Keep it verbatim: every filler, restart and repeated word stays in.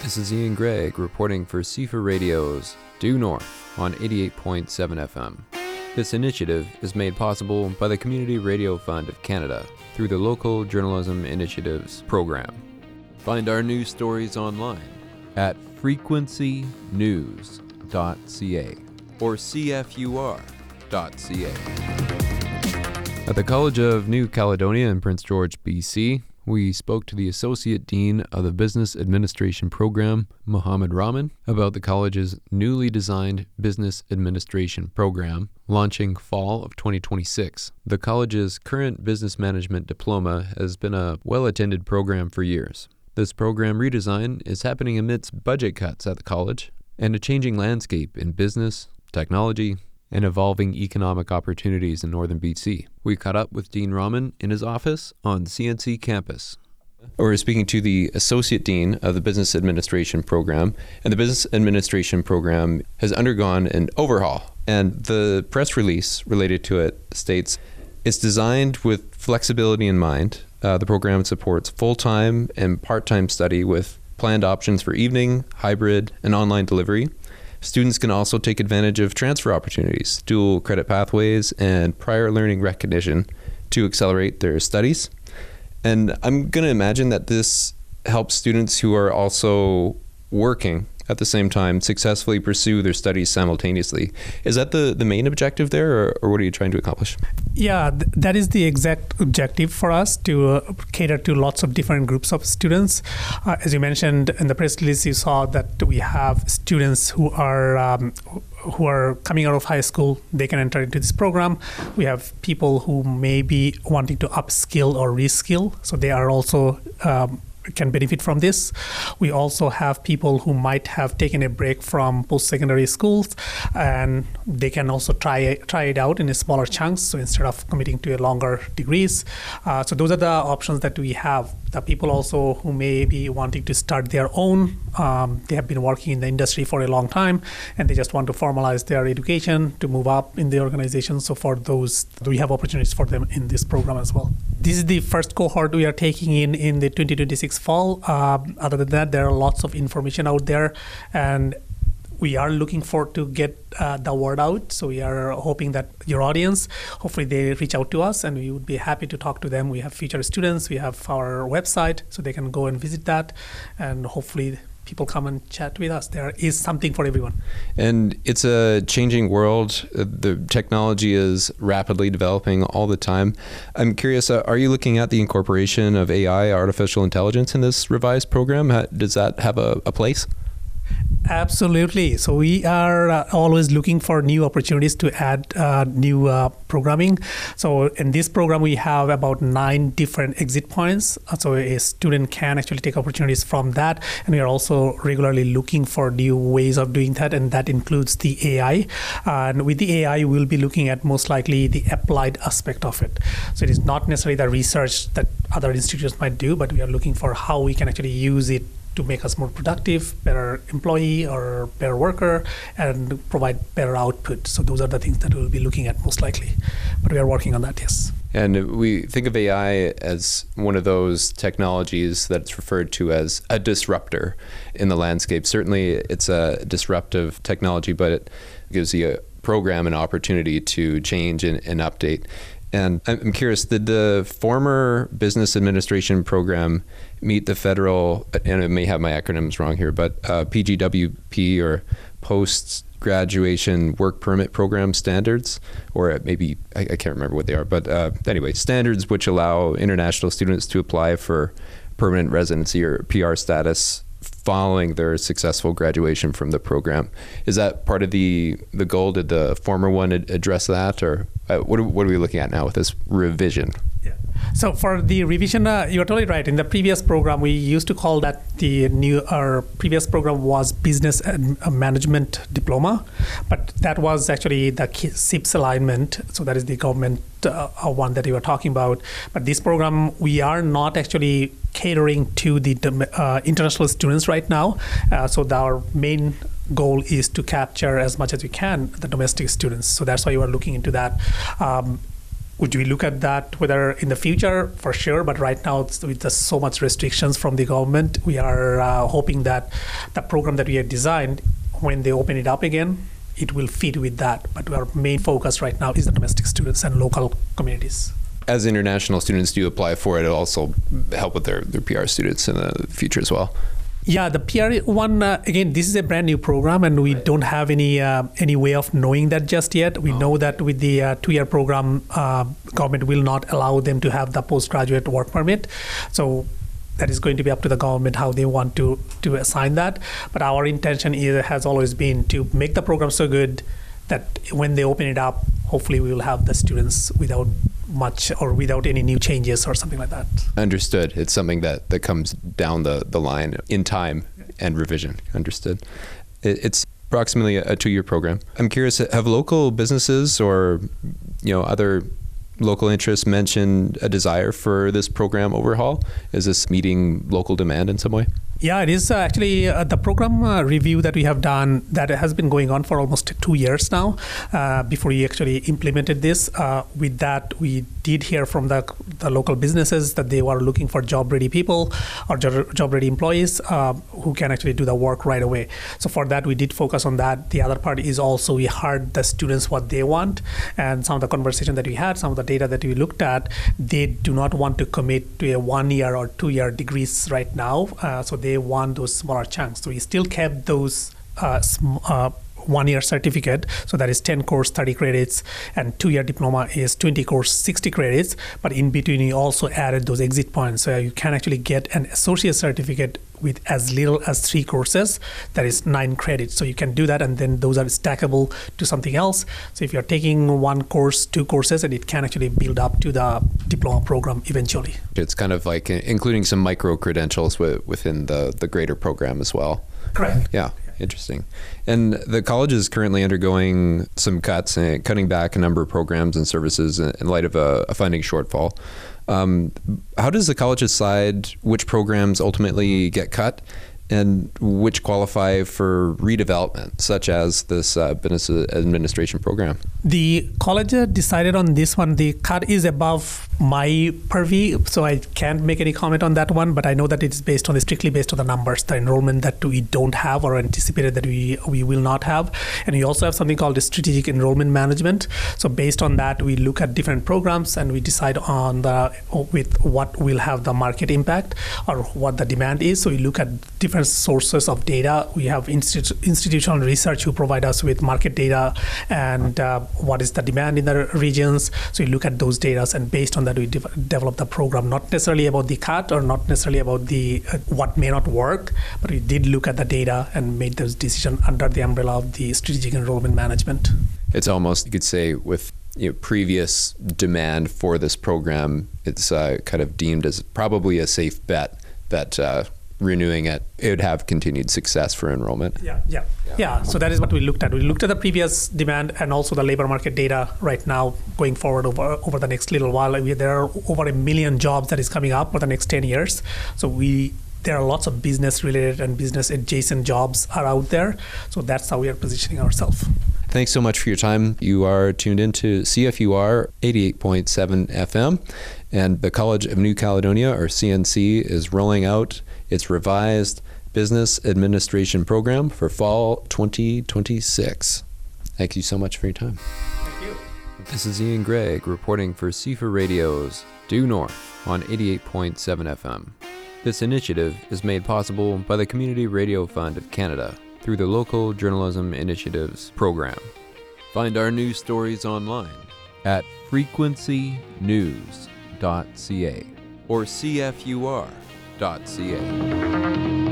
This is Ian Gregg reporting for C F A Radio's Due North on eighty-eight point seven F M. This initiative is made possible by the Community Radio Fund of Canada through the Local Journalism Initiatives program. Find our news stories online at frequency news dot c a or c f u r dot c a. At the College of New Caledonia in Prince George, B C, we spoke to the Associate Dean of the Business Administration Program, Mohammed Rahman, about the college's newly designed Business Administration Program, launching fall of twenty twenty-six. The college's current business management diploma has been a well-attended program for years. This program redesign is happening amidst budget cuts at the college and a changing landscape in business, technology, and evolving economic opportunities in northern B C. We caught up with Dean Rahman in his office on C N C campus. We're speaking to the Associate Dean of the Business Administration Program, and the Business Administration Program has undergone an overhaul, and the press release related to it states, it's designed with flexibility in mind. Uh, the program supports full-time and part-time study with planned options for evening, hybrid, and online delivery. Students can also take advantage of transfer opportunities, dual credit pathways, and prior learning recognition to accelerate their studies. And I'm going to imagine that this helps students who are also working at the same time successfully pursue their studies simultaneously. Is that the, the main objective there, or, or what are you trying to accomplish? Yeah, th- that is the exact objective for us, to uh, cater to lots of different groups of students. Uh, as you mentioned in the press release, you saw that we have students who are um, who are coming out of high school. They can enter into this program. We have people who may be wanting to upskill or reskill, so they are also um, can benefit from this. We also have people who might have taken a break from post-secondary schools, and they can also try it, try it out in a smaller chunks, so instead of committing to a longer degrees. Uh, so those are the options that we have. The people also who may be wanting to start their own, um, they have been working in the industry for a long time, and they just want to formalize their education to move up in the organization. So for those, we have opportunities for them in this program as well. This is the first cohort we are taking in in the twenty twenty-six fall. Uh, other than that, there are lots of information out there, and we are looking for to get uh, the word out. So we are hoping that your audience, hopefully they reach out to us, and we would be happy to talk to them. We have featured students, we have our website, so they can go and visit that, and hopefully people come and chat with us. There is something for everyone. And it's a changing world. The technology is rapidly developing all the time. I'm curious, uh, are you looking at the incorporation of A I, artificial intelligence, in this revised program? Does that have a, a place? Absolutely. So we are uh, always looking for new opportunities to add uh, new uh, programming. So in this program, we have about nine different exit points. So a student can actually take opportunities from that. And we are also regularly looking for new ways of doing that. And that includes the A I. Uh, and with the A I, we'll be looking at most likely the applied aspect of it. So it is not necessarily the research that other institutions might do, but we are looking for how we can actually use it to make us more productive, better employee or better worker, and provide better output. So those are the things that we'll be looking at most likely. But we are working on that, yes. And we think of A I as one of those technologies that's referred to as a disruptor in the landscape. Certainly it's a disruptive technology, but it gives the program an opportunity to change and, and update. And I'm curious, did the former Business Administration Program meet the federal, and I may have my acronyms wrong here, but uh, P G W P or Post-Graduation Work Permit Program standards? Or maybe, I, I can't remember what they are, but uh, anyway, standards which allow international students to apply for permanent residency or P R status following their successful graduation from the program. Is that part of the the goal? Did the former one ad- address that, or uh, what, are, what are we looking at now with this revision? Yeah. So for the revision, uh, you're totally right. In the previous program, we used to call that the new, our previous program was Business and Management Diploma, but that was actually the S I P S alignment. So that is the government uh, one that you were talking about. But this program, we are not actually catering to the uh, international students right now. Uh, so the, our main goal is to capture as much as we can the domestic students. So that's why you are looking into that. Um, would we look at that whether in the future? For sure, but right now it's, with the, so much restrictions from the government, we are uh, hoping that the program that we have designed, when they open it up again, it will fit with that. But our main focus right now is the domestic students and local communities. As international students do apply for it, it'll also help with their, their P R students in the future as well. Yeah, the P R one, uh, again, this is a brand new program, and we right. don't have any uh, any way of knowing that just yet. We oh. know that with the uh, two-year program, uh, government will not allow them to have the postgraduate work permit. So that is going to be up to the government how they want to, to assign that. But our intention is, has always been to make the program so good that when they open it up, hopefully we will have the students without much or without any new changes or something like that. Understood. It's something that, that comes down the, the line in time and revision. Understood. It, it's approximately a, a two-year program. I'm curious, have local businesses or you know other local interests mentioned a desire for this program overhaul? Is this meeting local demand in some way? Yeah, it is uh, actually uh, the program uh, review that we have done that has been going on for almost two years now uh, before we actually implemented this. Uh, with that, we did hear from the, the local businesses that they were looking for job-ready people or job-ready employees uh, who can actually do the work right away. So for that, we did focus on that. The other part is also we heard the students what they want, and some of the conversation that we had, some of the data that we looked at, they do not want to commit to a one-year or two-year degrees right now. Uh, so they want those smaller chunks. So we still kept those uh, sm- uh, one-year certificate. So that is ten course, thirty credits, and two-year diploma is twenty course, sixty credits. But in between, you also added those exit points. So you can actually get an associate certificate with as little as three courses. That is nine credits. So you can do that, and then those are stackable to something else. So if you're taking one course, two courses, and it can actually build up to the diploma program eventually. It's kind of like including some micro credentials within the, the greater program as well. Correct. Yeah. Interesting. And the college is currently undergoing some cuts and cutting back a number of programs and services in light of a, a funding shortfall. Um, how does the college decide which programs ultimately get cut and which qualify for redevelopment, such as this uh, business administration program? The college decided on this one. The cut is above my purview, so I can't make any comment on that one, but I know that it is based on strictly based on the numbers, the enrollment that we don't have or anticipated that we, we will not have. And we also have something called strategic enrollment management. So based on that, we look at different programs and we decide on the with what will have the market impact or what the demand is. So we look at different sources of data. We have institu- institutional research who provide us with market data and uh, what is the demand in the regions. So we look at those data, and based on that, we de- develop the program, not necessarily about the cut or not necessarily about the uh, what may not work, but we did look at the data and made those decisions under the umbrella of the strategic enrollment management. It's almost, you could say, with you know, previous demand for this program, it's uh, kind of deemed as probably a safe bet that uh, renewing it, it would have continued success for enrollment. Yeah, yeah, yeah, yeah. So that is what we looked at. We looked at the previous demand and also the labor market data right now going forward over over the next little while. We, there are over a million jobs that is coming up for the next ten years. So we there are lots of business related and business adjacent jobs are out there. So that's how we are positioning ourselves. Thanks so much for your time. You are tuned into C F U R eighty-eight point seven F M, and the College of New Caledonia, or C N C, is rolling out its revised Business Administration program for fall twenty twenty-six. Thank you so much for your time. Thank you. This is Ian Gregg reporting for C F U R Radio's Due North on eighty-eight point seven F M. This initiative is made possible by the Community Radio Fund of Canada through the Local Journalism Initiatives program. Find our news stories online at frequency news dot c a or c f u r dot c a.